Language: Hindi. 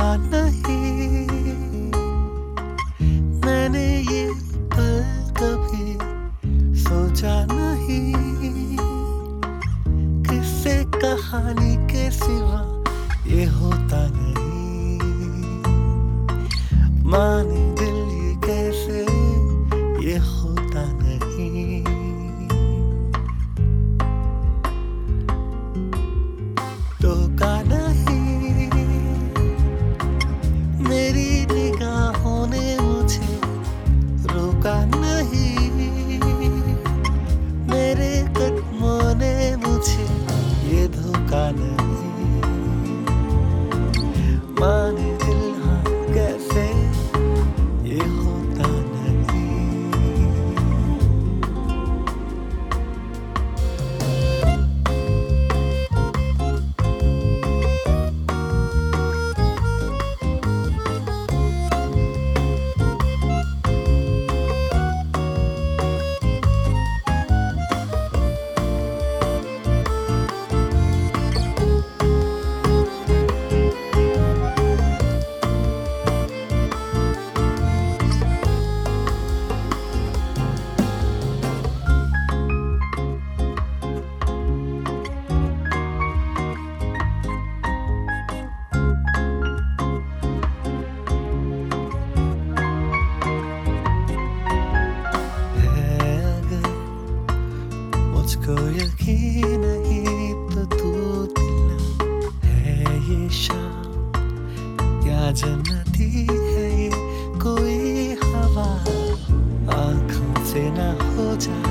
धोखा नहीं, मैंने ये पल कभी सोचा नहीं, किससे कहानी के सिवा ये होता नहीं। माने दिल ये कैसे ये होता नहीं। धोखा नहीं, मेरी निगाहों ने मुझे रोका नहीं, मेरे कदमों ने मुझे ये धोखा नहीं। माने दिल हाँ कैसे ये होता नहीं। मुझको यकीन नहीं तो तू दिल है ये शाम या जन्नती है ये कोई हवा, आँखों से ना हो जाए